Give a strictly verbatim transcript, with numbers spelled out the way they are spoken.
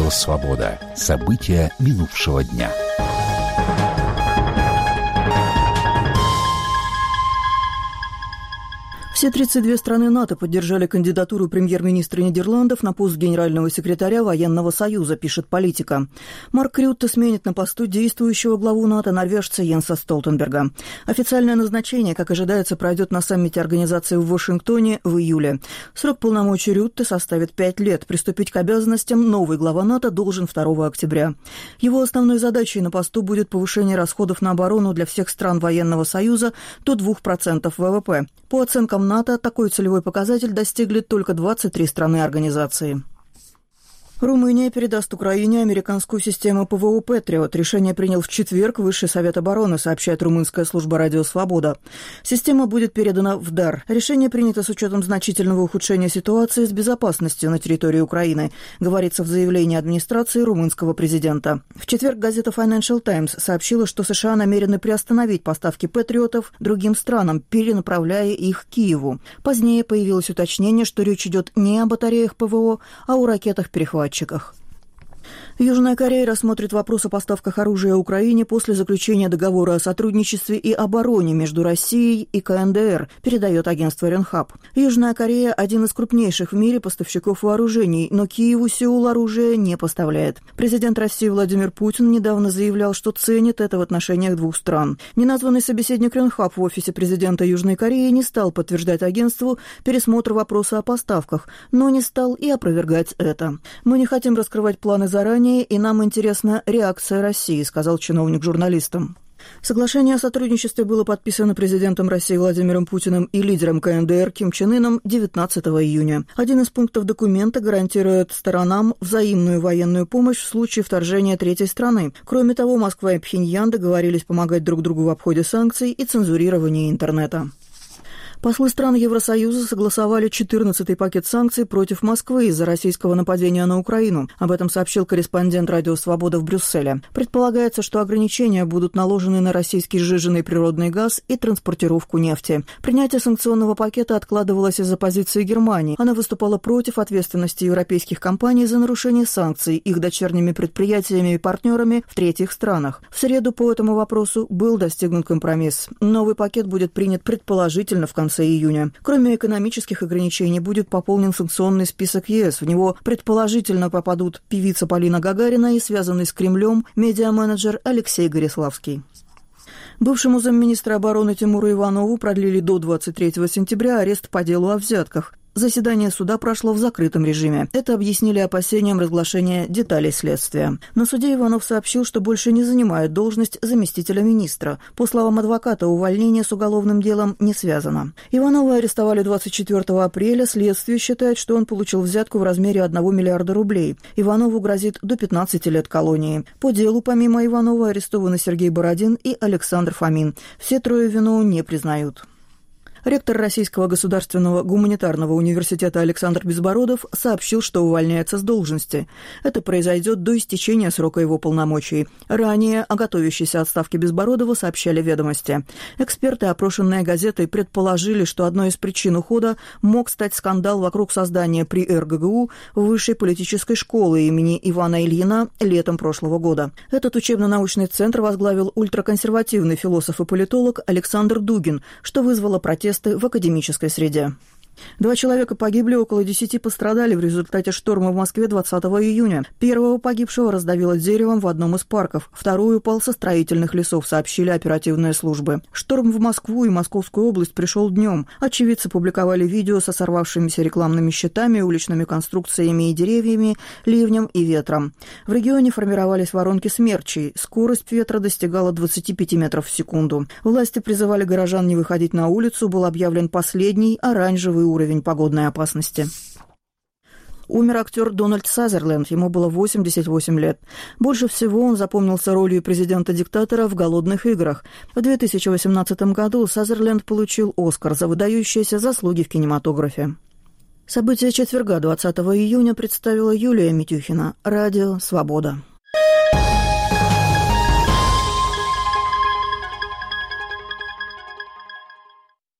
Радио «Свобода». События минувшего дня. Все тридцать две страны НАТО поддержали кандидатуру премьер-министра Нидерландов на пост генерального секретаря Военного союза, пишет «Политика». Марк Рютте сменит на посту действующего главу НАТО норвежца Йенса Столтенберга. Официальное назначение, как ожидается, пройдет на саммите организации в Вашингтоне в июле. Срок полномочий Рютте составит пять лет. Приступить к обязанностям новый глава НАТО должен второго октября. Его основной задачей на посту будет повышение расходов на оборону для всех стран Военного союза до двух процентов ВВП. По оценкам НАТО, такой целевой показатель достигли только двадцать три страны организации. Румыния передаст Украине американскую систему ПВО «Патриот». Решение принял в четверг Высший совет обороны, сообщает румынская служба «Радио Свобода». Система будет передана в дар. Решение принято с учетом значительного ухудшения ситуации с безопасностью на территории Украины, говорится в заявлении администрации румынского президента. В четверг газета Financial Times сообщила, что США намерены приостановить поставки «Патриотов» другим странам, перенаправляя их к Киеву. Позднее появилось уточнение, что речь идет не о батареях ПВО, а о ракетах-перехватчиках. Южная Корея рассмотрит вопрос о поставках оружия Украине после заключения договора о сотрудничестве и обороне между Россией и ка эн дэ эр, передает агентство Ренхап. Южная Корея – один из крупнейших в мире поставщиков вооружений, но Киеву Сеул оружие не поставляет. Президент России Владимир Путин недавно заявлял, что ценит это в отношениях двух стран. Неназванный собеседник Ренхап в офисе президента Южной Кореи не стал подтверждать агентству пересмотр вопроса о поставках, но не стал и опровергать это. «Мы не хотим раскрывать планы заранее, и нам интересна реакция России», — сказал чиновник журналистам. Соглашение о сотрудничестве было подписано президентом России Владимиром Путиным и лидером ка эн дэ эр Ким Чен Ыном девятнадцатого июня. Один из пунктов документа гарантирует сторонам взаимную военную помощь в случае вторжения третьей страны. Кроме того, Москва и Пхеньян договорились помогать друг другу в обходе санкций и цензурировании интернета. Послы стран Евросоюза согласовали четырнадцатый пакет санкций против Москвы из-за российского нападения на Украину. Об этом сообщил корреспондент «Радио Свобода» в Брюсселе. Предполагается, что ограничения будут наложены на российский сжиженный природный газ и транспортировку нефти. Принятие санкционного пакета откладывалось из-за позиции Германии. Она выступала против ответственности европейских компаний за нарушение санкций их дочерними предприятиями и партнерами в третьих странах. В среду по этому вопросу был достигнут компромисс. Новый пакет будет принят предположительно в конце июня. Кроме экономических ограничений, будет пополнен санкционный список е эс. В него предположительно попадут певица Полина Гагарина и связанный с Кремлем медиа-менеджер Алексей Гориславский. Бывшему замминистра обороны Тимуру Иванову продлили до двадцать третьего сентября арест по делу о взятках. Заседание суда прошло в закрытом режиме. Это объяснили опасением разглашения деталей следствия. На суде Иванов сообщил, что больше не занимает должность заместителя министра. По словам адвоката, увольнение с уголовным делом не связано. Иванова арестовали двадцать четвёртого апреля. Следствие считает, что он получил взятку в размере одного миллиарда рублей. Иванову грозит до пятнадцати лет колонии. По делу, помимо Иванова, арестованы Сергей Бородин и Александр Фомин. Все трое вину не признают. Ректор Российского государственного гуманитарного университета Александр Безбородов сообщил, что увольняется с должности. Это произойдет до истечения срока его полномочий. Ранее о готовящейся отставке Безбородова сообщали «Ведомости». Эксперты, опрошенные газетой, предположили, что одной из причин ухода мог стать скандал вокруг создания при эр гэ гэ у высшей политической школы имени Ивана Ильина летом прошлого года. Этот учебно-научный центр возглавил ультраконсервативный философ и политолог Александр Дугин, что вызвало протест в академической среде. Два человека погибли, около десяти пострадали в результате шторма в Москве двадцатого июня. Первого погибшего раздавило деревом в одном из парков, второй упал со строительных лесов, сообщили оперативные службы. Шторм в Москву и Московскую область пришел днем. Очевидцы публиковали видео со сорвавшимися рекламными щитами, уличными конструкциями и деревьями, ливнем и ветром. В регионе формировались воронки смерчей. Скорость ветра достигала двадцати пяти метров в секунду. Власти призывали горожан не выходить на улицу, был объявлен последний оранжевый уровень погодной опасности. Умер актер Дональд Сазерленд, ему было восемьдесят восемь лет. Больше всего он запомнился ролью президента-диктатора в «Голодных играх». В две тысячи восемнадцатом году Сазерленд получил «Оскар» за выдающиеся заслуги в кинематографе. События четверга, двадцатого июня, представила Юлия Митюхина. Радио «Свобода».